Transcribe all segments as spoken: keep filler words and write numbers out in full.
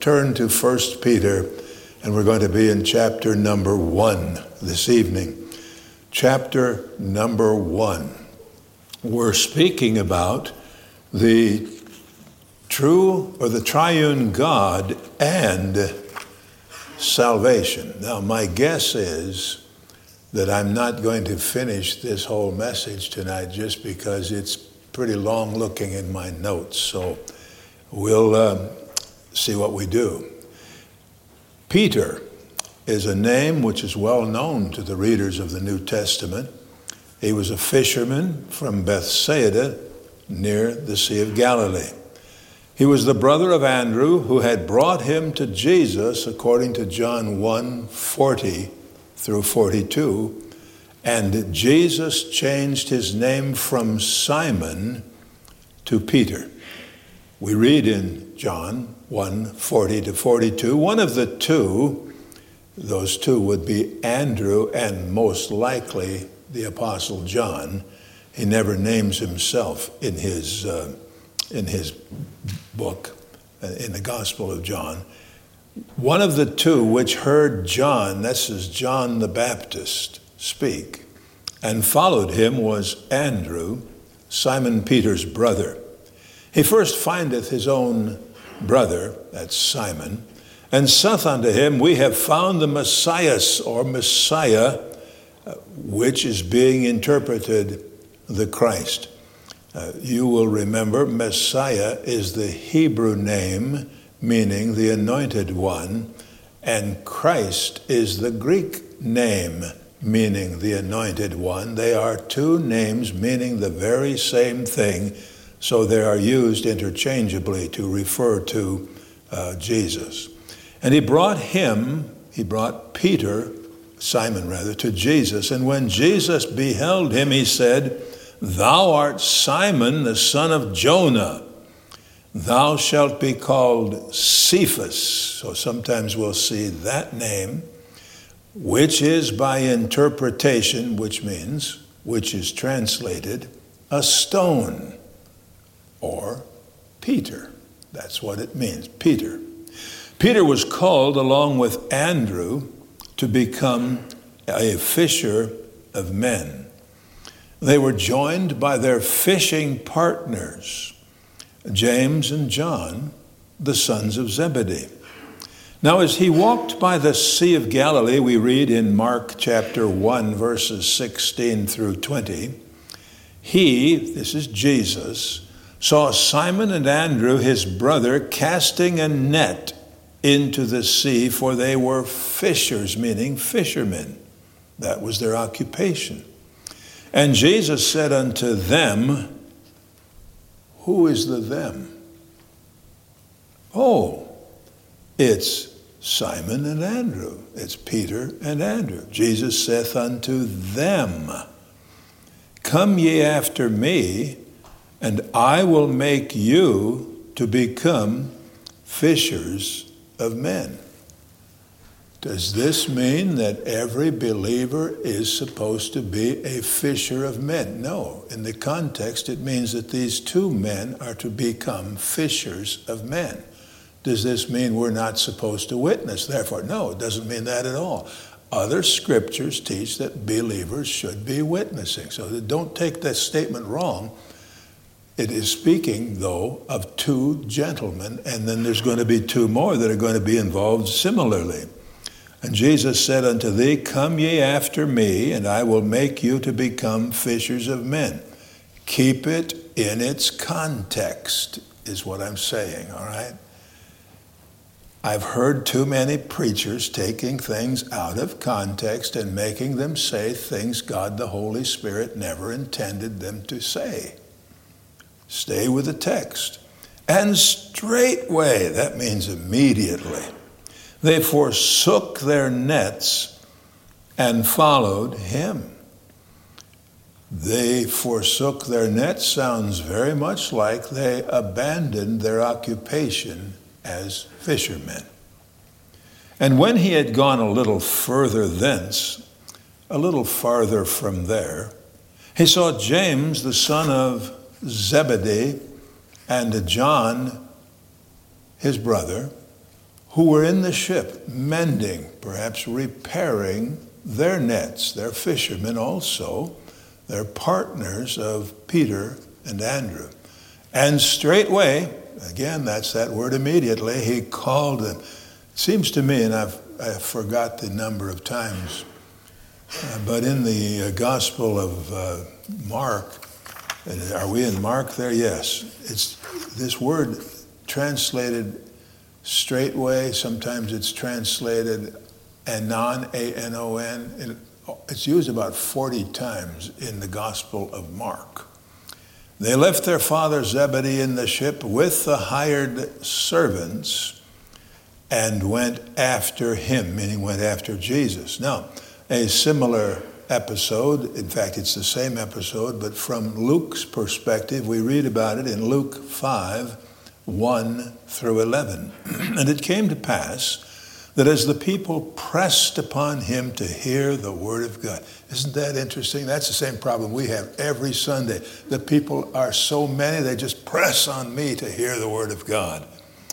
Turn to First Peter, and we're going to be in chapter number one this evening. Chapter number one. We're speaking about the true or the triune God and salvation. Now, my guess is that I'm not going to finish this whole message tonight just because it's pretty long looking in my notes. So we'll uh, see what we do. Peter is a name which is well known to the readers of the New Testament. He was a fisherman from Bethsaida near the Sea of Galilee. He was the brother of Andrew, who had brought him to Jesus according to John one, forty through forty-two. And Jesus changed his name from Simon to Peter. We read in John one, forty to forty-two, one of the two, those two would be Andrew and most likely the Apostle John. He never names himself in his uh, in his book, uh, in the Gospel of John. One of the two which heard John, this is John the Baptist, speak, and followed him was Andrew, Simon Peter's brother. He first findeth his own brother, that's Simon, and saith unto him, We have found the Messiah, or Messiah, which is being interpreted the Christ. Uh, you will remember Messiah is the Hebrew name meaning the anointed one, and Christ is the Greek name meaning the anointed one. They are two names meaning the very same thing, so they are used interchangeably to refer to uh, Jesus. And he brought him, he brought Peter, Simon rather, to Jesus. And when Jesus beheld him, he said, Thou art Simon, the son of Jonah. Thou shalt be called Cephas. So sometimes we'll see that name, which is by interpretation, which means, which is translated, a stone, or Peter. That's what it means, Peter. Peter was called, along with Andrew, to become a fisher of men. They were joined by their fishing partners, James and John, the sons of Zebedee. Now, as he walked by the Sea of Galilee, we read in Mark chapter one, verses sixteen through twenty, he, this is Jesus, saw Simon and Andrew, his brother, casting a net into the sea, for they were fishers, meaning fishermen. That was their occupation. And Jesus said unto them, Who is the them? Oh, it's Simon and Andrew. It's Peter and Andrew. Jesus saith unto them, Come ye after me, and I will make you to become fishers of men. Does this mean that every believer is supposed to be a fisher of men? No. In the context, it means that these two men are to become fishers of men. Does this mean we're not supposed to witness? Therefore, no, it doesn't mean that at all. Other scriptures teach that believers should be witnessing. So don't take that statement wrong. It is speaking, though, of two gentlemen, and then there's going to be two more that are going to be involved similarly. And Jesus said unto thee, Come ye after me, and I will make you to become fishers of men. Keep it in its context, is what I'm saying, all right? I've heard too many preachers taking things out of context and making them say things God the Holy Spirit never intended them to say. Stay with the text. And straightway, that means immediately, they forsook their nets and followed him. They forsook their nets sounds very much like they abandoned their occupation as fishermen. And when he had gone a little further thence, a little farther from there, he saw James, the son of Zebedee, and John, his brother, who were in the ship, mending, perhaps repairing their nets. They're fishermen also. They're partners of Peter and Andrew. And straightway, again, that's that word immediately, he called them. It seems to me, and I've, I forgot the number of times, uh, but in the uh, Gospel of uh, Mark, uh, are we in Mark there? Yes. It's this word translated straightway, sometimes it's translated anon, A N O N. It's used about forty times in the Gospel of Mark. They left their father Zebedee in the ship with the hired servants and went after him, meaning went after Jesus. Now, a similar episode, in fact, it's the same episode, but from Luke's perspective, we read about it in Luke five, one through eleven. And it came to pass that as the people pressed upon him to hear the word of God. Isn't that interesting? That's the same problem we have every Sunday. The people are so many, they just press on me to hear the word of God.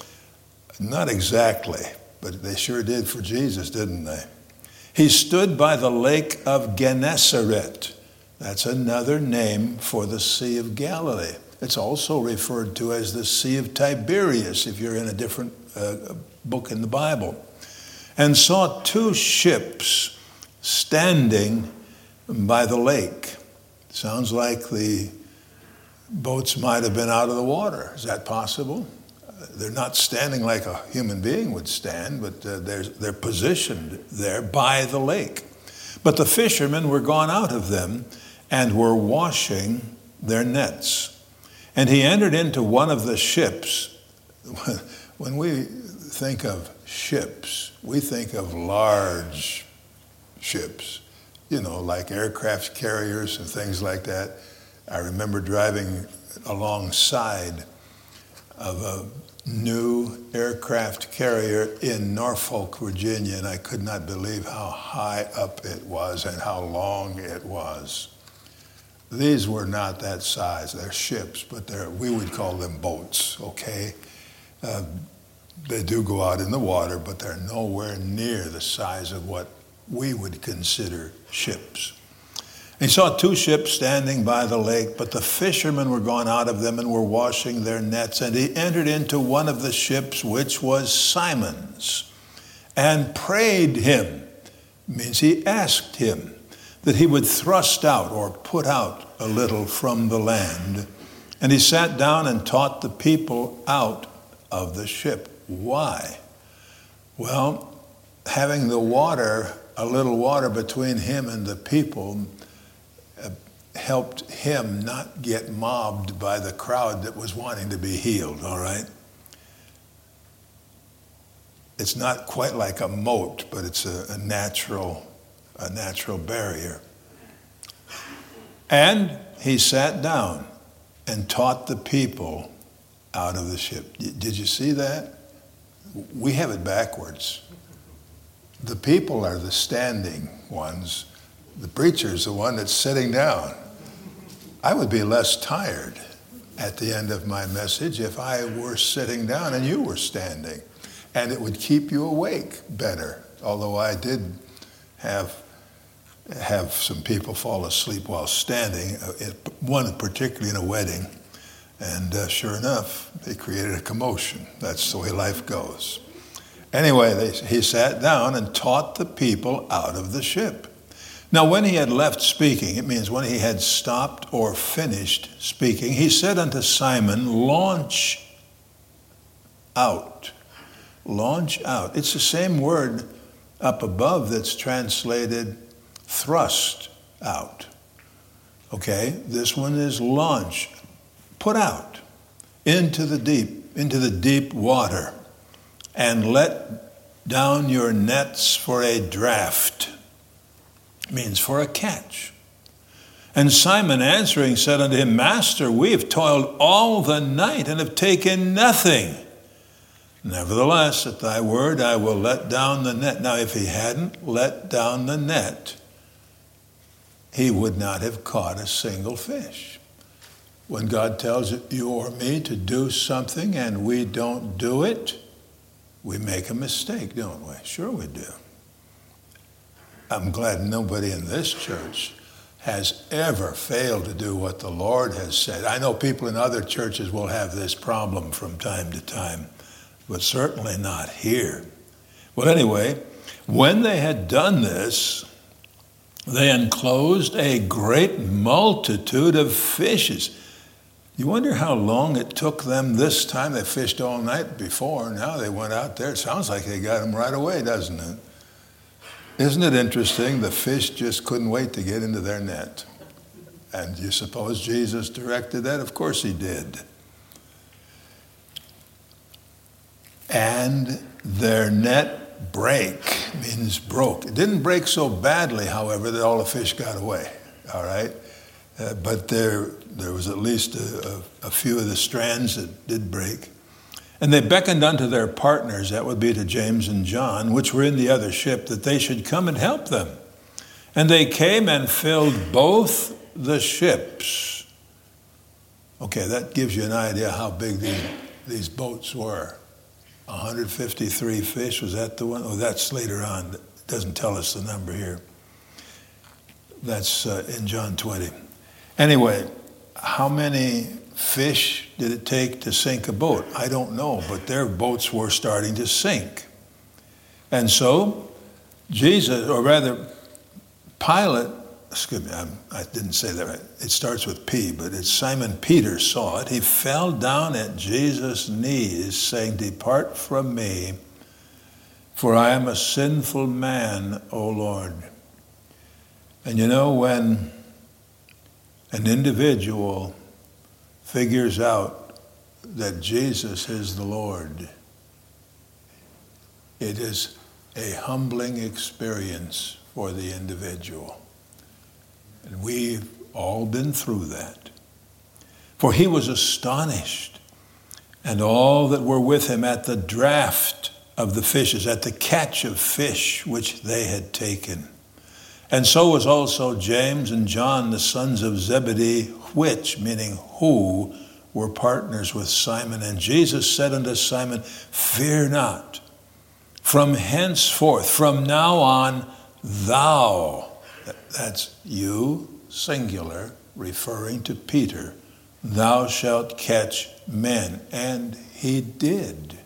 Not exactly, but they sure did for Jesus, didn't they? He stood by the lake of Gennesaret. That's another name for the Sea of Galilee. It's also referred to as the Sea of Tiberias if you're in a different uh, book in the Bible. And saw two ships standing by the lake. Sounds like the boats might have been out of the water. Is that possible? Uh, they're not standing like a human being would stand, but uh, they're, they're positioned there by the lake. But the fishermen were gone out of them and were washing their nets. And he entered into one of the ships. When we think of ships, we think of large ships, you know, like aircraft carriers and things like that. I remember driving alongside of a new aircraft carrier in Norfolk, Virginia, and I could not believe how high up it was and how long it was. These were not that size. They're ships, but they're, we would call them boats, okay? Uh, They do go out in the water, but they're nowhere near the size of what we would consider ships. He saw two ships standing by the lake, but the fishermen were gone out of them and were washing their nets. And he entered into one of the ships, which was Simon's, and prayed him. It means he asked him that he would thrust out or put out a little from the land. And he sat down and taught the people out of the ship. Why? Well, having the water, a little water between him and the people, uh, helped him not get mobbed by the crowd that was wanting to be healed, all right? It's not quite like a moat, but it's a, a natural, a natural barrier. And he sat down and taught the people out of the ship. Did you see that? We have it backwards. The people are the standing ones. The preacher's the one that's sitting down. I would be less tired at the end of my message if I were sitting down and you were standing. And it would keep you awake better. Although I did have have some people fall asleep while standing, one particularly in a wedding. And uh, sure enough, they created a commotion. That's the way life goes. Anyway, they, he sat down and taught the people out of the ship. Now, when he had left speaking, it means when he had stopped or finished speaking, he said unto Simon, launch out. Launch out. It's the same word up above that's translated thrust out. Okay, this one is launch. Put out into the deep, into the deep water, and let down your nets for a draught. It means for a catch. And Simon answering said unto him, Master, we have toiled all the night and have taken nothing. Nevertheless, at thy word, I will let down the net. Now, if he hadn't let down the net, he would not have caught a single fish. When God tells you or me to do something and we don't do it, we make a mistake, don't we? Sure we do. I'm glad nobody in this church has ever failed to do what the Lord has said. I know people in other churches will have this problem from time to time, but certainly not here. Well, anyway, when they had done this, they enclosed a great multitude of fishes. You wonder how long it took them this time. They fished all night before. Now they went out there. It sounds like they got them right away, doesn't it? Isn't it interesting? The fish just couldn't wait to get into their net. And you suppose Jesus directed that? Of course he did. And their net break means broke. It didn't break so badly, however, that all the fish got away, all right? Uh, but there, there was at least a, a, a few of the strands that did break. And they beckoned unto their partners, that would be to James and John, which were in the other ship, that they should come and help them. And they came and filled both the ships. Okay, that gives you an idea how big these, these boats were. one hundred fifty-three fish, was that the one? Oh, that's later on. It doesn't tell us the number here. That's uh, in John twenty. Anyway, how many fish did it take to sink a boat? I don't know, but their boats were starting to sink. And so Jesus, or rather Pilate, excuse me, I'm, I didn't say that right. It starts with P, but it's Simon Peter saw it. He fell down at Jesus' knees, saying, "Depart from me, for I am a sinful man, O Lord." And you know, when an individual figures out that Jesus is the Lord, it is a humbling experience for the individual. And we've all been through that. For he was astonished, and all that were with him, at the draught of the fishes, at the catch of fish which they had taken. And so was also James and John, the sons of Zebedee, which, meaning who, were partners with Simon. And Jesus said unto Simon, "Fear not, from henceforth, from now on, thou," that's you, singular, referring to Peter, "thou shalt catch men." And he did.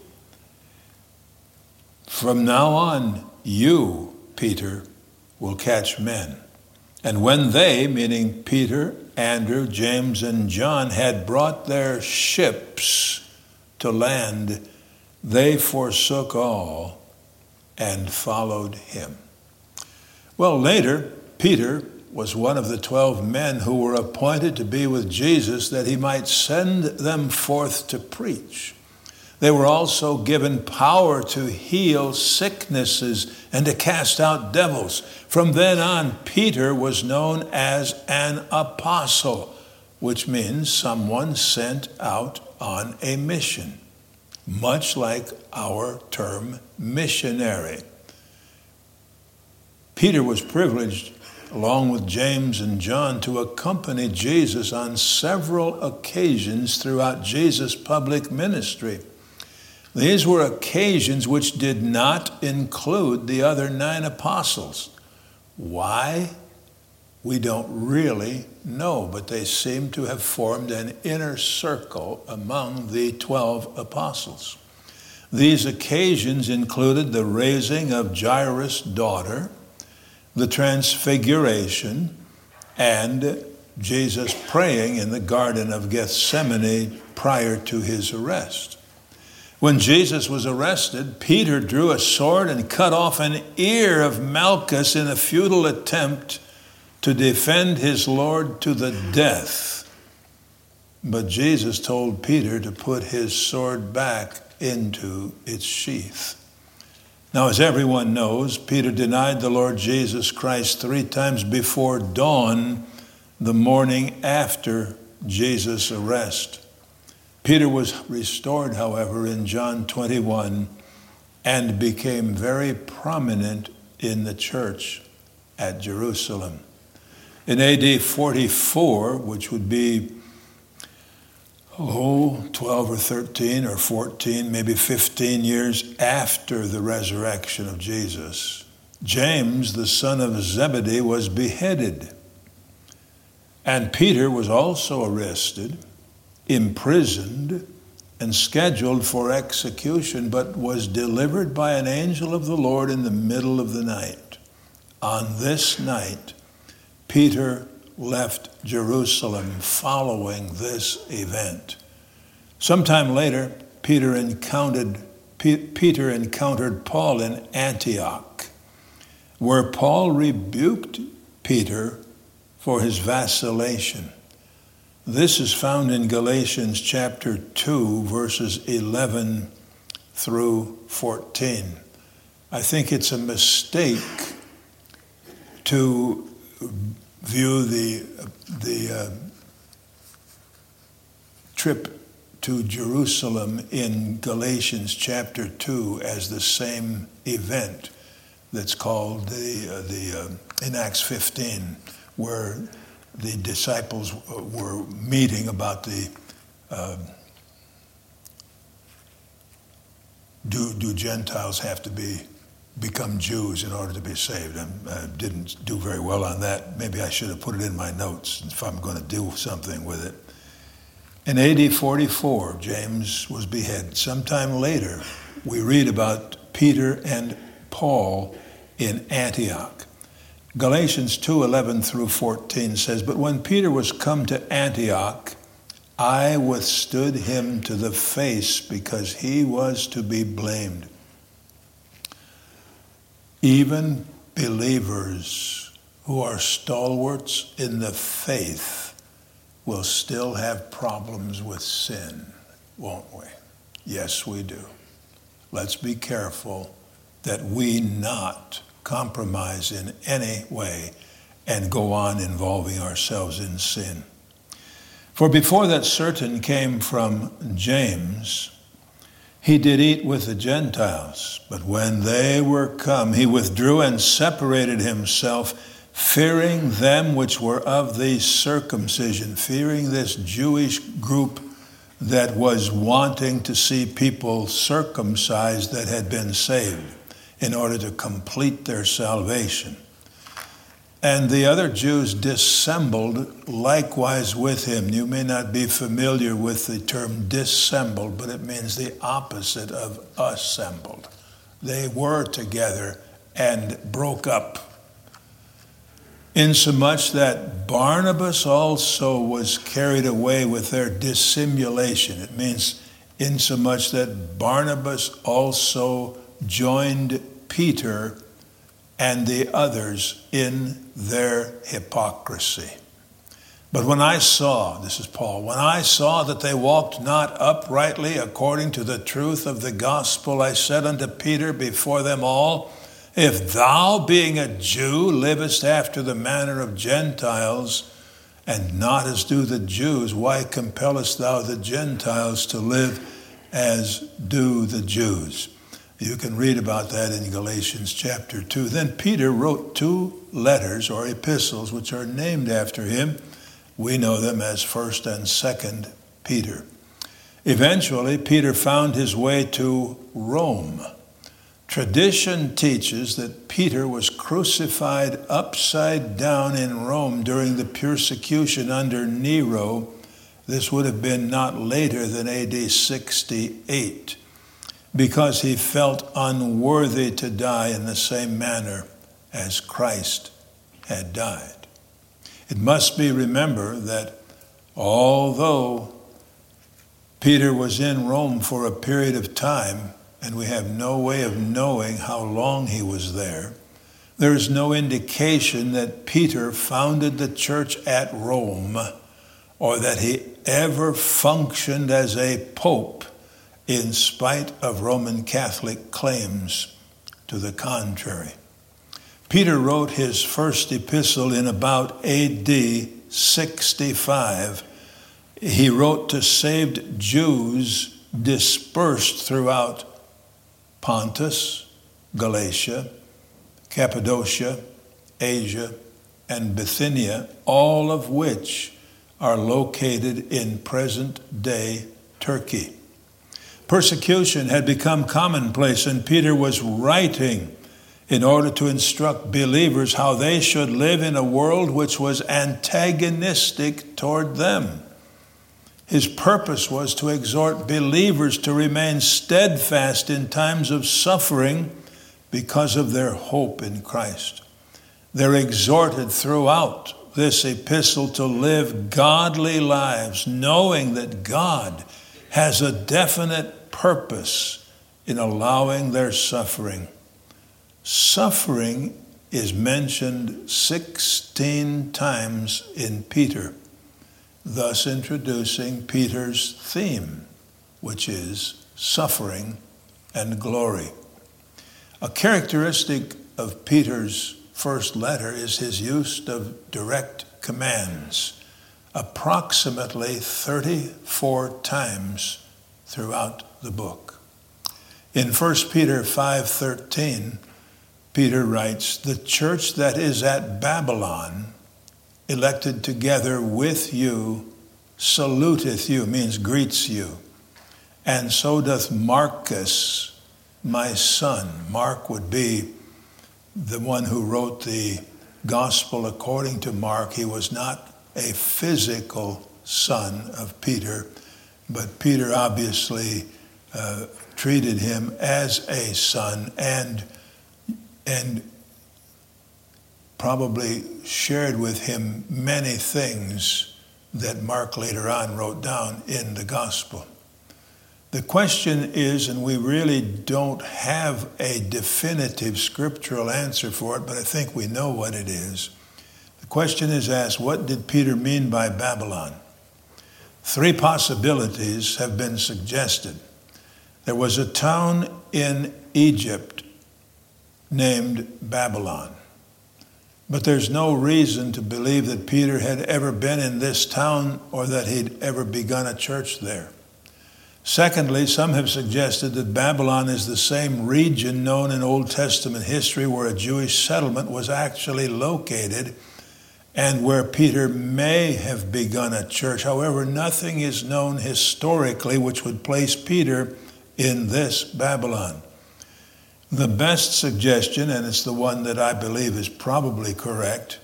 From now on, you, Peter, will catch men. And when they, meaning Peter, Andrew, James, and John, had brought their ships to land, they forsook all and followed him. Well, later, Peter was one of the twelve men who were appointed to be with Jesus, that he might send them forth to preach. They were also given power to heal sicknesses and to cast out devils. From then on, Peter was known as an apostle, which means someone sent out on a mission, much like our term missionary. Peter was privileged, along with James and John, to accompany Jesus on several occasions throughout Jesus' public ministry. These were occasions which did not include the other nine apostles. Why? We don't really know, but they seem to have formed an inner circle among the twelve apostles. These occasions included the raising of Jairus' daughter, the transfiguration, and Jesus praying in the Garden of Gethsemane prior to his arrest. When Jesus was arrested, Peter drew a sword and cut off an ear of Malchus in a futile attempt to defend his Lord to the death. But Jesus told Peter to put his sword back into its sheath. Now, as everyone knows, Peter denied the Lord Jesus Christ three times before dawn, the morning after Jesus' arrest. Peter was restored, however, in John twenty-one, and became very prominent in the church at Jerusalem. In A D forty-four, which would be, oh, twelve or thirteen or fourteen, maybe fifteen years after the resurrection of Jesus, James, the son of Zebedee, was beheaded. And Peter was also arrested, imprisoned, and scheduled for execution, but was delivered by an angel of the Lord in the middle of the night. On this night, Peter left Jerusalem following this event. Sometime later, Peter encountered, P- Peter encountered Paul in Antioch, where Paul rebuked Peter for his vacillation. This is found in Galatians chapter two, verses eleven through fourteen. I think it's a mistake to view the, the uh, trip to Jerusalem in Galatians chapter two as the same event that's called the, uh, the uh, in Acts fifteen, where the disciples were meeting about the uh, do do Gentiles have to be become Jews in order to be saved? I didn't do very well on that. Maybe I should have put it in my notes if I'm going to do something with it. In A D forty-four, James was beheaded. Sometime later, we read about Peter and Paul in Antioch. Galatians two eleven through fourteen says, "But when Peter was come to Antioch, I withstood him to the face because he was to be blamed." Even believers who are stalwarts in the faith will still have problems with sin, won't we? Yes, we do. Let's be careful that we not compromise in any way and go on involving ourselves in sin. For before that certain came from James, he did eat with the Gentiles, but when they were come, he withdrew and separated himself, fearing them which were of the circumcision, fearing this Jewish group that was wanting to see people circumcised that had been saved in order to complete their salvation. And the other Jews dissembled likewise with him. You may not be familiar with the term dissembled, but it means the opposite of assembled. They were together and broke up, insomuch that Barnabas also was carried away with their dissimulation. It means insomuch that Barnabas also joined Peter and the others in their hypocrisy. But when I saw, this is Paul, when I saw that they walked not uprightly according to the truth of the gospel, I said unto Peter before them all, if thou, being a Jew, livest after the manner of Gentiles, and not as do the Jews, why compellest thou the Gentiles to live as do the Jews? You can read about that in Galatians chapter two. Then Peter wrote two letters or epistles which are named after him. We know them as First and Second Peter. Eventually, Peter found his way to Rome. Tradition teaches that Peter was crucified upside down in Rome during the persecution under Nero. This would have been not later than A D sixty-eight. Because he felt unworthy to die in the same manner as Christ had died. It must be remembered that although Peter was in Rome for a period of time, and we have no way of knowing how long he was there, there is no indication that Peter founded the church at Rome or that he ever functioned as a pope, in spite of Roman Catholic claims to the contrary. Peter wrote his first epistle in about A D sixty-five. He wrote to saved Jews dispersed throughout Pontus, Galatia, Cappadocia, Asia, and Bithynia, all of which are located in present-day Turkey. Persecution had become commonplace, and Peter was writing in order to instruct believers how they should live in a world which was antagonistic toward them. His purpose was to exhort believers to remain steadfast in times of suffering because of their hope in Christ. They're exhorted throughout this epistle to live godly lives, knowing that God has a definite purpose in allowing their suffering. Suffering is mentioned sixteen times in Peter, thus introducing Peter's theme, which is suffering and glory. A characteristic of Peter's first letter is his use of direct commands, approximately thirty-four times throughout the book. In First Peter five thirteen, Peter writes, "The church that is at Babylon, elected together with you, saluteth you," means greets you. "And so doth Marcus, my son." Mark would be the one who wrote the gospel according to Mark. He was not a physical son of Peter, but Peter obviously uh, treated him as a son and and probably shared with him many things that Mark later on wrote down in the gospel. The question is, and we really don't have a definitive scriptural answer for it, but I think we know what it is. The question is asked, what did Peter mean by Babylon? Three possibilities have been suggested. There was a town in Egypt named Babylon, but there's no reason to believe that Peter had ever been in this town or that he'd ever begun a church there. Secondly, some have suggested that Babylon is the same region known in Old Testament history where a Jewish settlement was actually located and where Peter may have begun a church. However, nothing is known historically which would place Peter in this Babylon. The best suggestion, and it's the one that I believe is probably correct,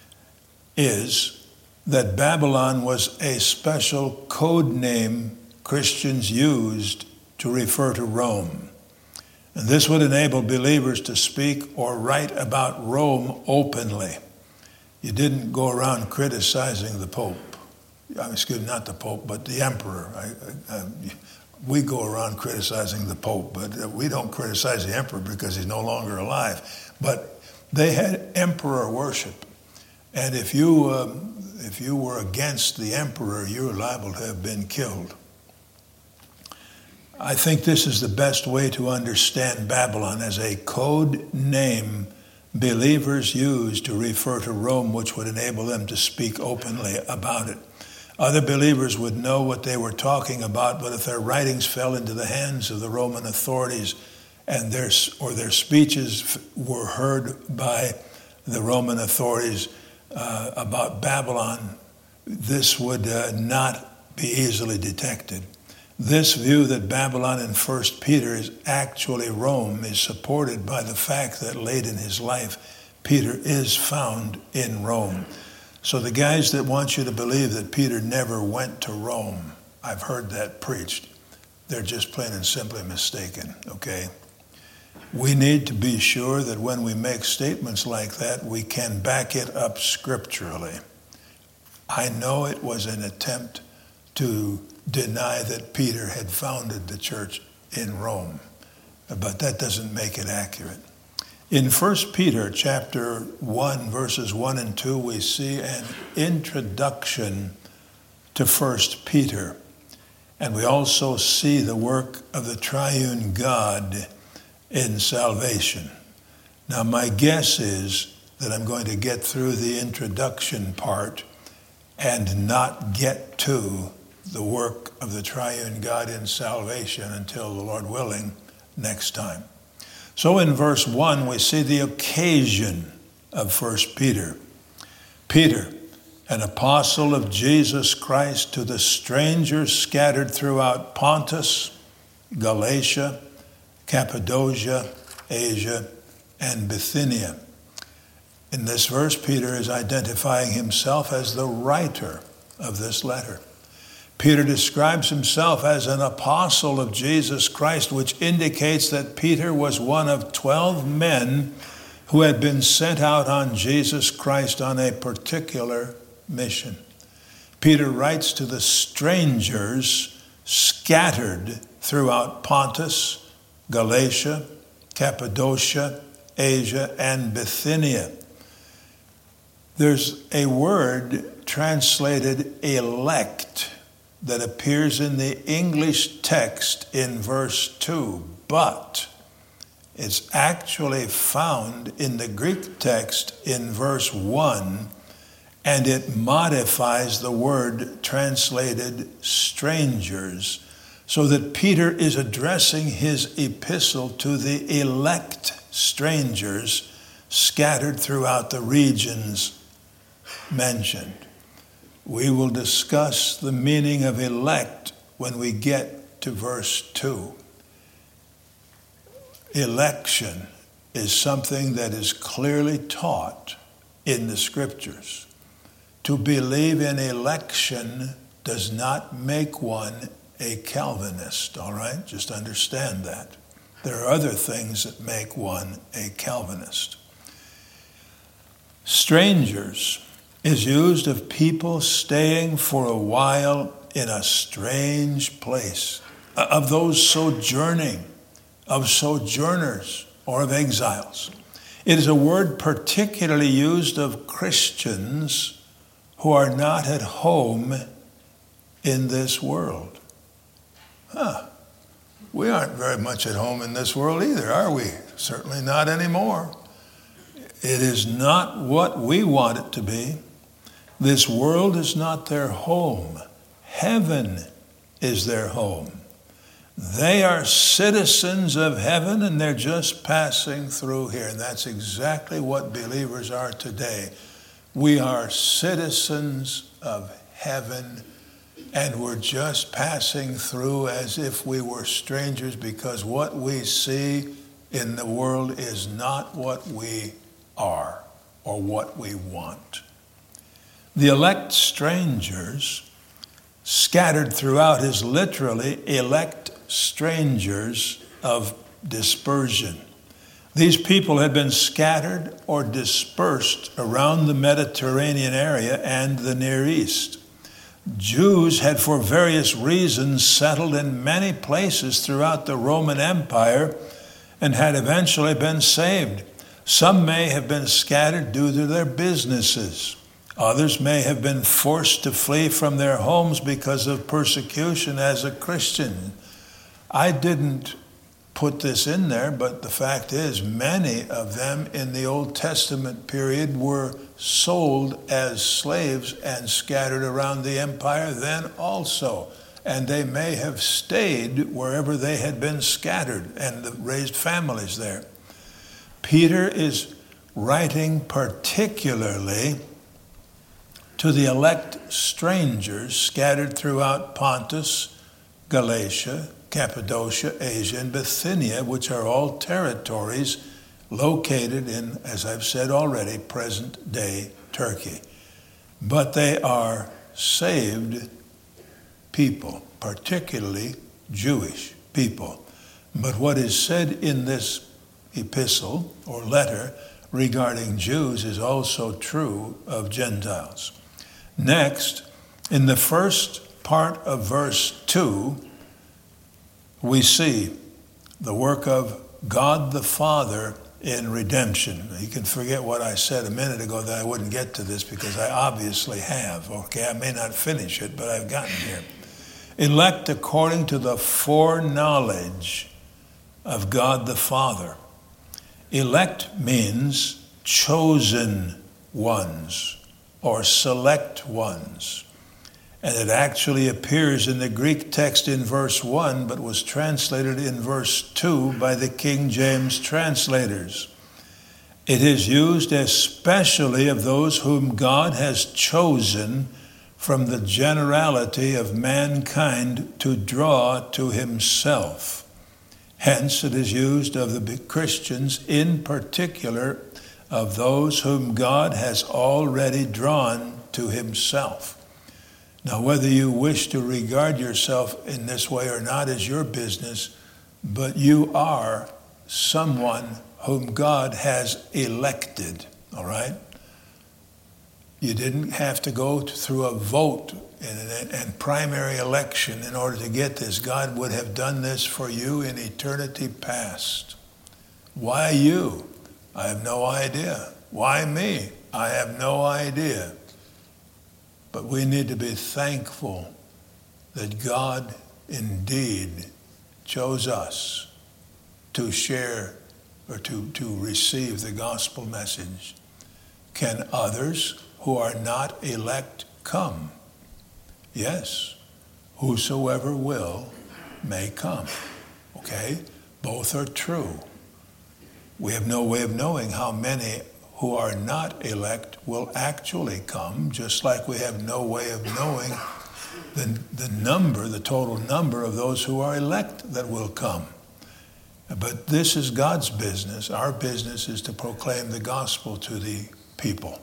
is that Babylon was a special code name Christians used to refer to Rome. And this would enable believers to speak or write about Rome openly. You didn't go around criticizing the Pope. Excuse me, not the Pope, but the Emperor. I, I, we go around criticizing the Pope, but we don't criticize the Emperor because he's no longer alive. But they had emperor worship. And if you, um, if you were against the Emperor, you were liable to have been killed. I think this is the best way to understand Babylon as a code name believers used to refer to Rome, which would enable them to speak openly about it. Other believers would know what they were talking about, but if their writings fell into the hands of the Roman authorities and their, or their speeches were heard by the Roman authorities uh, about Babylon, this would uh, not be easily detected. This view that Babylon in First Peter is actually Rome is supported by the fact that late in his life, Peter is found in Rome. So the guys that want you to believe that Peter never went to Rome, I've heard that preached. They're just plain and simply mistaken, okay? We need to be sure that when we make statements like that, we can back it up scripturally. I know it was an attempt to deny that Peter had founded the church in Rome, but that doesn't make it accurate. In First Peter chapter one, verses one and two, we see an introduction to First Peter. And we also see the work of the triune God in salvation. Now, my guess is that I'm going to get through the introduction part and not get to the work of the triune God in salvation until, the Lord willing, next time. So in verse one, we see the occasion of First Peter. Peter, an apostle of Jesus Christ, to the strangers scattered throughout Pontus, Galatia, Cappadocia, Asia, and Bithynia. In this verse, Peter is identifying himself as the writer of this letter. Peter describes himself as an apostle of Jesus Christ, which indicates that Peter was one of twelve men who had been sent out on Jesus Christ on a particular mission. Peter writes to the strangers scattered throughout Pontus, Galatia, Cappadocia, Asia, and Bithynia. There's a word translated elect that appears in the English text in verse two, but it's actually found in the Greek text in verse one, and it modifies the word translated strangers, so that Peter is addressing his epistle to the elect strangers scattered throughout the regions mentioned. We will discuss the meaning of elect when we get to verse two. Election is something that is clearly taught in the scriptures. To believe in election does not make one a Calvinist, all right? Just understand that. There are other things that make one a Calvinist. Strangers is used of people staying for a while in a strange place, of those sojourning, of sojourners, or of exiles. It is a word particularly used of Christians who are not at home in this world. Huh. We aren't very much at home in this world either, are we? Certainly not anymore. It is not what we want it to be. This world is not their home. Heaven is their home. They are citizens of heaven, and they're just passing through here. And that's exactly what believers are today. We are citizens of heaven, and we're just passing through as if we were strangers, because what we see in the world is not what we are or what we want. The elect strangers scattered throughout is literally elect strangers of dispersion. These people had been scattered or dispersed around the Mediterranean area and the Near East. Jews had for various reasons settled in many places throughout the Roman Empire and had eventually been saved. Some may have been scattered due to their businesses. Others may have been forced to flee from their homes because of persecution as a Christian. I didn't put this in there, but the fact is many of them in the Old Testament period were sold as slaves and scattered around the empire then also. And they may have stayed wherever they had been scattered and raised families there. Peter is writing particularly to the elect strangers scattered throughout Pontus, Galatia, Cappadocia, Asia, and Bithynia, which are all territories located in, as I've said already, present-day Turkey. But they are saved people, particularly Jewish people. But what is said in this epistle or letter regarding Jews is also true of Gentiles. Next, in the first part of verse two, we see the work of God the Father in redemption. You can forget what I said a minute ago that I wouldn't get to this, because I obviously have. Okay, I may not finish it, but I've gotten here. Elect according to the foreknowledge of God the Father. Elect means chosen ones or select ones. And it actually appears in the Greek text in verse one, but was translated in verse two by the King James translators. It is used especially of those whom God has chosen from the generality of mankind to draw to himself. Hence, it is used of the Christians, in particular of those whom God has already drawn to himself. Now, whether you wish to regard yourself in this way or not is your business, but you are someone whom God has elected, all right? You didn't have to go through a vote and, and primary election in order to get this. God would have done this for you in eternity past. Why you? I have no idea. Why me? I have no idea. But we need to be thankful that God indeed chose us to share or to, to receive the gospel message. Can others who are not elect come? Yes. Whosoever will may come. Okay? Both are true. We have no way of knowing how many who are not elect will actually come, just like we have no way of knowing the, the number, the total number of those who are elect that will come. But this is God's business. Our business is to proclaim the gospel to the people.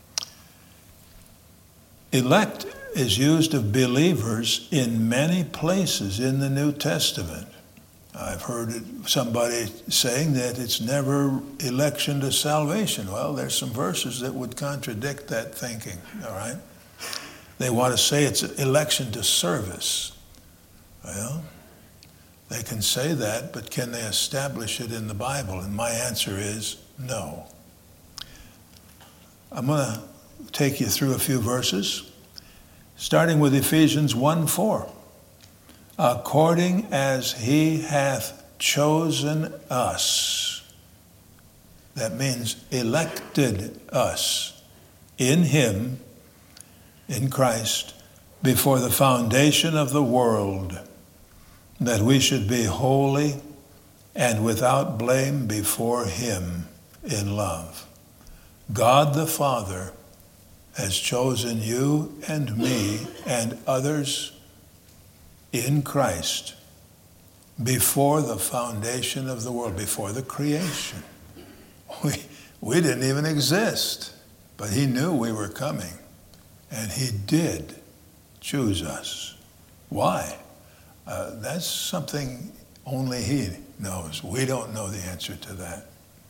Elect is used of believers in many places in the New Testament. I've heard somebody saying that it's never election to salvation. Well, there's some verses that would contradict that thinking, all right? They want to say it's election to service. Well, they can say that, but can they establish it in the Bible? And my answer is no. I'm going to take you through a few verses, starting with Ephesians one four. According as he hath chosen us. That means elected us in him, in Christ, before the foundation of the world, that we should be holy and without blame before him in love. God the Father has chosen you and me and others in Christ before the foundation of the world, before the creation. We, we didn't even exist, but he knew we were coming, and he did choose us. Why? Uh, that's something only he knows. We don't know the answer to that.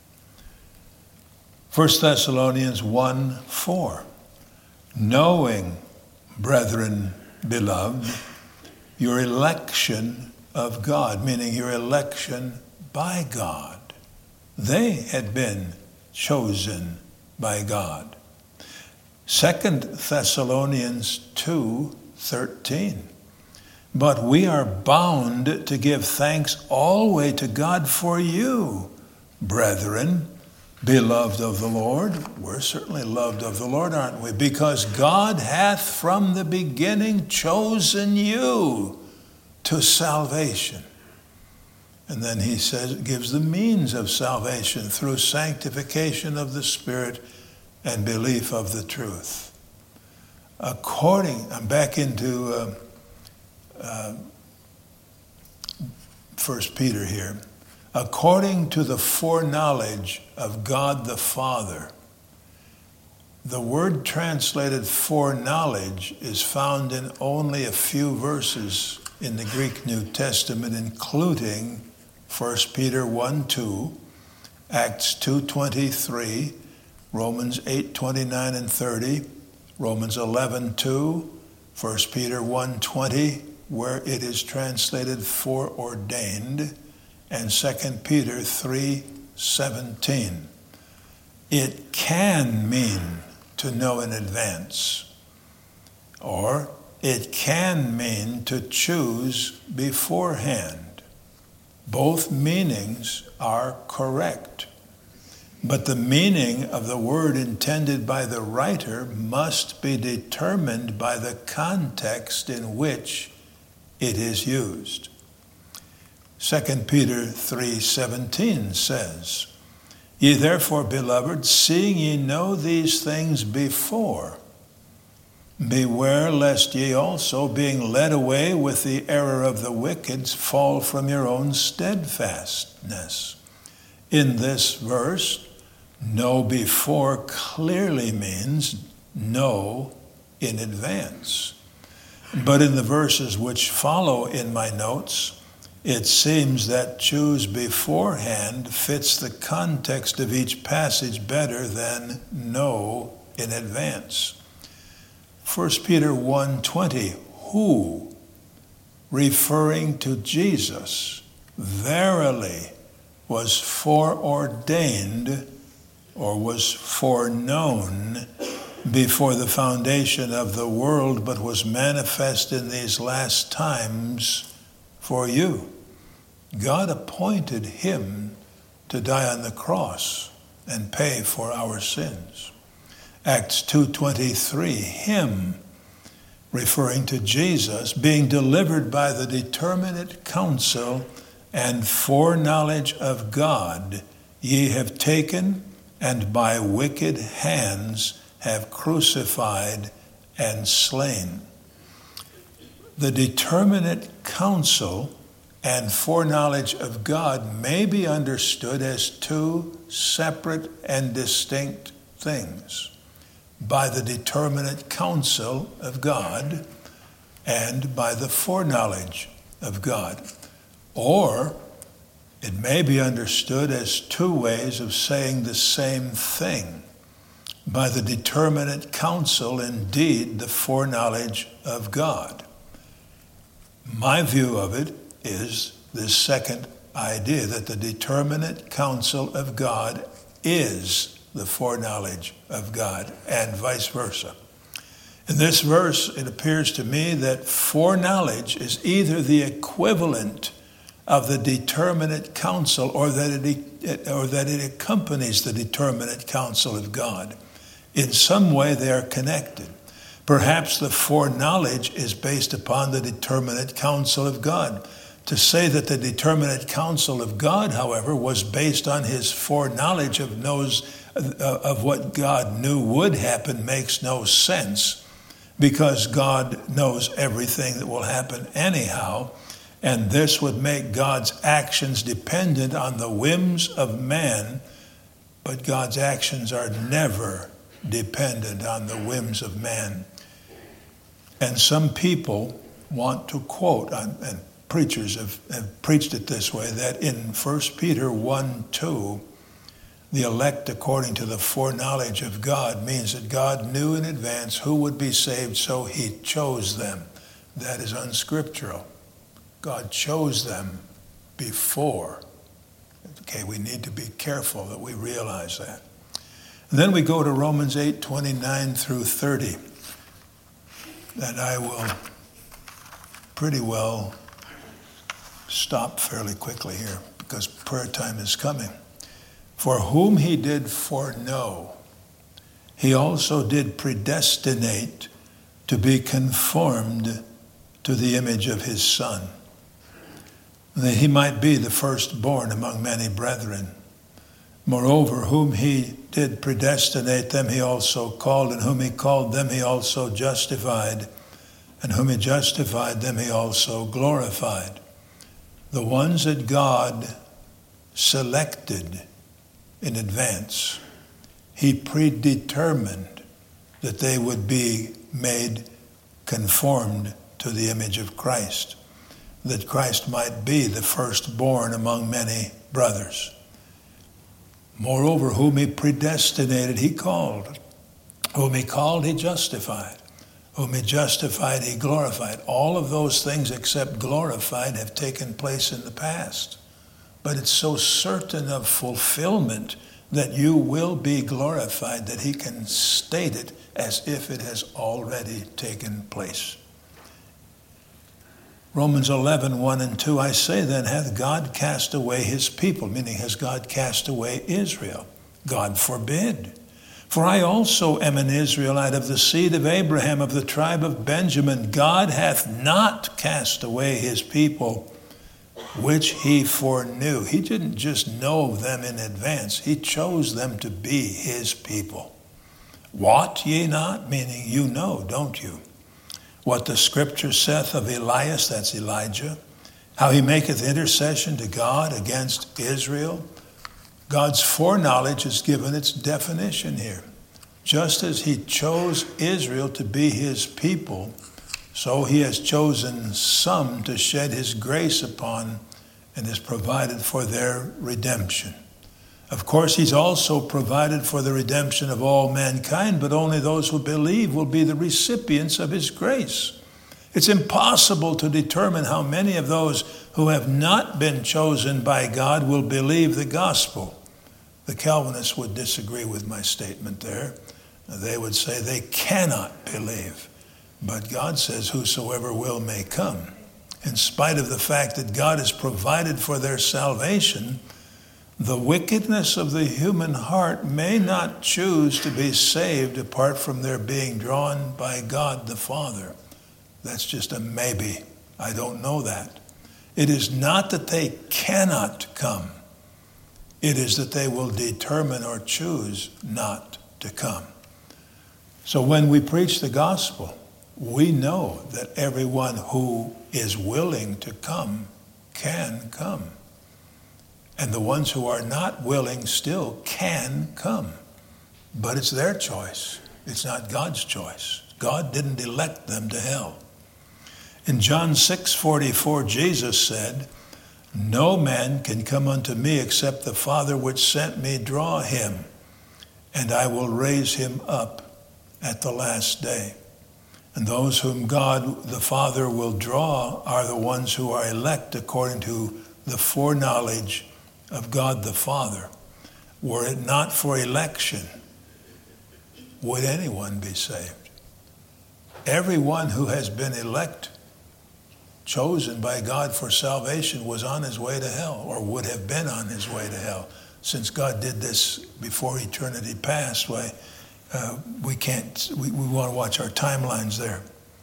First Thessalonians one four. Knowing, brethren beloved, your election of God, meaning your election by God. They had been chosen by God. Second Thessalonians two thirteen. But we are bound to give thanks always to God for you, brethren, beloved of the Lord. We're certainly loved of the Lord, aren't we? Because God hath from the beginning chosen you to salvation. And then he says, gives the means of salvation through sanctification of the Spirit and belief of the truth. According, I'm back into uh, uh, First Peter here. According to the foreknowledge of God the Father. The word translated foreknowledge is found in only a few verses in the Greek New Testament, including First Peter one two, Acts two twenty-three, Romans eight twenty-nine and thirty, Romans eleven two, First Peter one twenty, where it is translated foreordained, and Second Peter three seventeen. It can mean to know in advance, or it can mean to choose beforehand. Both meanings are correct, but the meaning of the word intended by the writer must be determined by the context in which it is used. Second Peter three seventeen says, Ye therefore, beloved, seeing ye know these things before, beware lest ye also, being led away with the error of the wicked, fall from your own steadfastness. In this verse, know before clearly means know in advance. But in the verses which follow in my notes, it seems that choose beforehand fits the context of each passage better than know in advance. First Peter one twenty, who, referring to Jesus, verily was foreordained or was foreknown before the foundation of the world, but was manifest in these last times for you. God appointed him to die on the cross and pay for our sins. Acts two twenty-three, him, referring to Jesus, being delivered by the determinate counsel and foreknowledge of God, ye have taken and by wicked hands have crucified and slain. The determinate counsel and foreknowledge of God may be understood as two separate and distinct things. By the determinate counsel of God and by the foreknowledge of God. Or it may be understood as two ways of saying the same thing. By the determinate counsel, indeed, the foreknowledge of God. My view of it is this second idea, that the determinate counsel of God is the foreknowledge of God, and vice versa. In this verse, it appears to me that foreknowledge is either the equivalent of the determinate counsel or that it, or that it accompanies the determinate counsel of God. In some way, they are connected. Perhaps the foreknowledge is based upon the determinate counsel of God. To say that the determinate counsel of God, however, was based on his foreknowledge of knows of what God knew would happen makes no sense, because God knows everything that will happen anyhow, and this would make God's actions dependent on the whims of man, but God's actions are never dependent on the whims of man. And some people want to quote, and preachers have, have preached it this way, that in First Peter one two, the elect according to the foreknowledge of God means that God knew in advance who would be saved, so he chose them. That is unscriptural. God chose them before. Okay, we need to be careful that we realize that. And then we go to Romans eight twenty-nine through thirty. And I will pretty well stop fairly quickly here because prayer time is coming. For whom he did foreknow, he also did predestinate to be conformed to the image of his Son, that he might be the firstborn among many brethren. Moreover, whom he did predestinate, them he also called, and whom he called, them he also justified, and whom he justified, them he also glorified. The ones that God selected in advance, he predetermined that they would be made conformed to the image of Christ, that Christ might be the firstborn among many brothers. Moreover, whom he predestinated, he called. Whom he called, he justified. Whom he justified, he glorified. All of those things except glorified have taken place in the past. But it's so certain of fulfillment that you will be glorified that he can state it as if it has already taken place. Romans eleven, one and two, I say then, hath God cast away his people? Meaning, has God cast away Israel? God forbid. For I also am an Israelite of the seed of Abraham, of the tribe of Benjamin. God hath not cast away his people. which he foreknew. He didn't just know them in advance. He chose them to be his people. Wot ye not? Meaning you know, don't you? What the scripture saith of Elias, that's Elijah, how he maketh intercession to God against Israel. God's foreknowledge is given its definition here. Just as he chose Israel to be his people, so he has chosen some to shed his grace upon and has provided for their redemption. Of course, he's also provided for the redemption of all mankind, but only those who believe will be the recipients of his grace. It's impossible to determine how many of those who have not been chosen by God will believe the gospel. The Calvinists would disagree with my statement there. They would say they cannot believe. But God says whosoever will may come. In spite of the fact that God has provided for their salvation, the wickedness of the human heart may not choose to be saved apart from their being drawn by God the Father. That's just a maybe. I don't know that. It is not that they cannot come. It is that they will determine or choose not to come. So when we preach the gospel, we know that everyone who is willing to come can come. And the ones who are not willing still can come. But it's their choice. It's not God's choice. God didn't elect them to hell. In John six forty-four, Jesus said, no man can come unto me except the Father which sent me draw him, and I will raise him up at the last day. And those whom God the Father will draw are the ones who are elect according to the foreknowledge of God the Father. Were it not for election, would anyone be saved? Everyone who has been elect, chosen by God for salvation, was on his way to hell, or would have been on his way to hell. Since God did this before eternity passed, why uh, we can't, we, we want to watch our timelines there.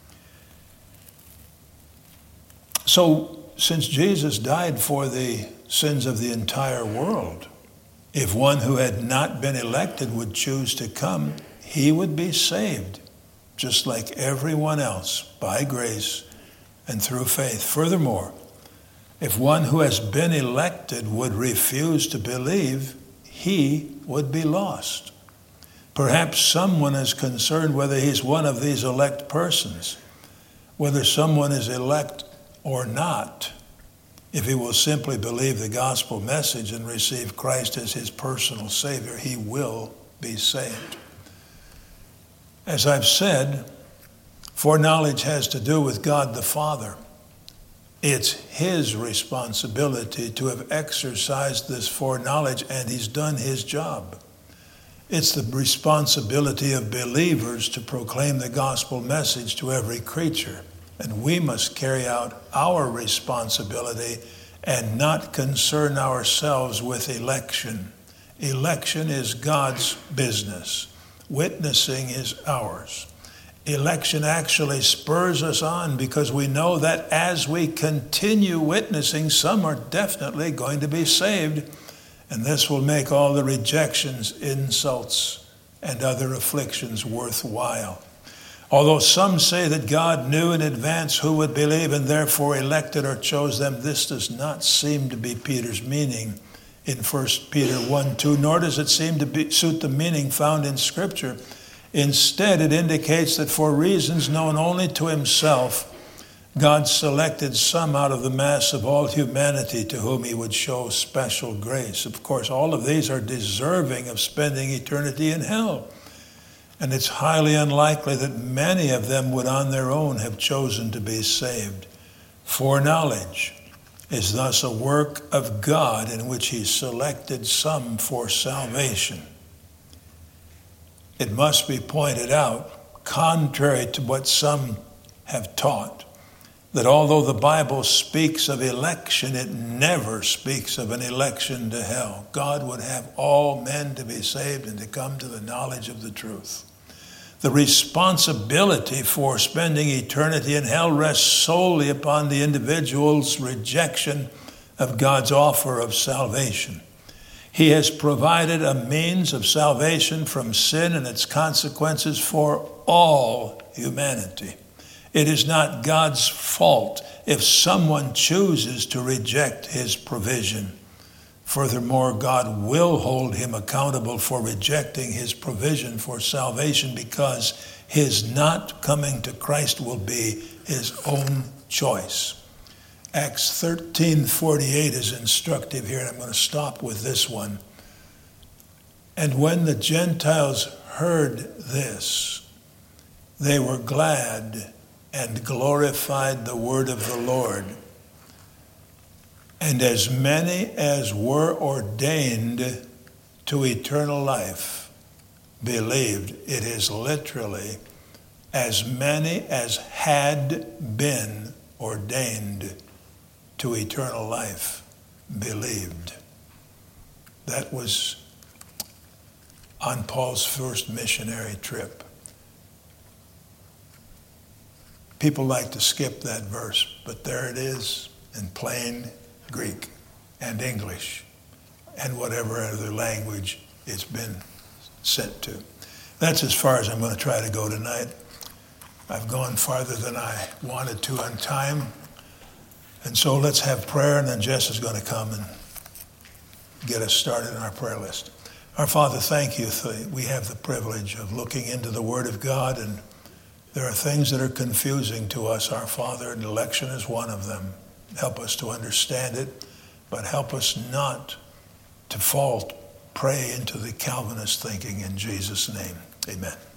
So, since Jesus died for the sins of the entire world, if one who had not been elected would choose to come, he would be saved, just like everyone else, by grace and through faith. Furthermore, if one who has been elected would refuse to believe, he would be lost. Perhaps someone is concerned whether he's one of these elect persons, whether someone is elect or not. If he will simply believe the gospel message and receive Christ as his personal Savior, he will be saved. As I've said, foreknowledge has to do with God the Father. It's his responsibility to have exercised this foreknowledge, and he's done his job. It's the responsibility of believers to proclaim the gospel message to every creature. And we must carry out our responsibility and not concern ourselves with election. Election is God's business. Witnessing is ours. Election actually spurs us on because we know that as we continue witnessing, some are definitely going to be saved. And this will make all the rejections, insults, and other afflictions worthwhile. Although some say that God knew in advance who would believe and therefore elected or chose them, this does not seem to be Peter's meaning in First Peter one two, nor does it seem to be, suit the meaning found in Scripture. Instead, it indicates that for reasons known only to himself, God selected some out of the mass of all humanity to whom he would show special grace. Of course, all of these are deserving of spending eternity in hell. And it's highly unlikely that many of them would on their own have chosen to be saved. Foreknowledge is thus a work of God in which he selected some for salvation. It must be pointed out, contrary to what some have taught, that although the Bible speaks of election, it never speaks of an election to hell. God would have all men to be saved and to come to the knowledge of the truth. The responsibility for spending eternity in hell rests solely upon the individual's rejection of God's offer of salvation. He has provided a means of salvation from sin and its consequences for all humanity. It is not God's fault if someone chooses to reject his provision. Furthermore, God will hold him accountable for rejecting his provision for salvation, because his not coming to Christ will be his own choice. Acts thirteen forty-eight is instructive here, and I'm going to stop with this one. And when the Gentiles heard this, they were glad and glorified the word of the Lord. And as many as were ordained to eternal life believed. It is literally as many as had been ordained to eternal life believed. That was on Paul's first missionary trip. People like to skip that verse, but there it is in plain Greek and English and whatever other language it's been sent to. That's as far as I'm going to try to go tonight. I've gone farther than I wanted to on time. And so let's have prayer, and then Jess is going to come and get us started on our prayer list. Our Father, thank you that we have the privilege of looking into the Word of God, and there are things that are confusing to us, our Father, and election is one of them. Help us to understand it, but help us not to fall prey into the Calvinist thinking, in Jesus' name. Amen.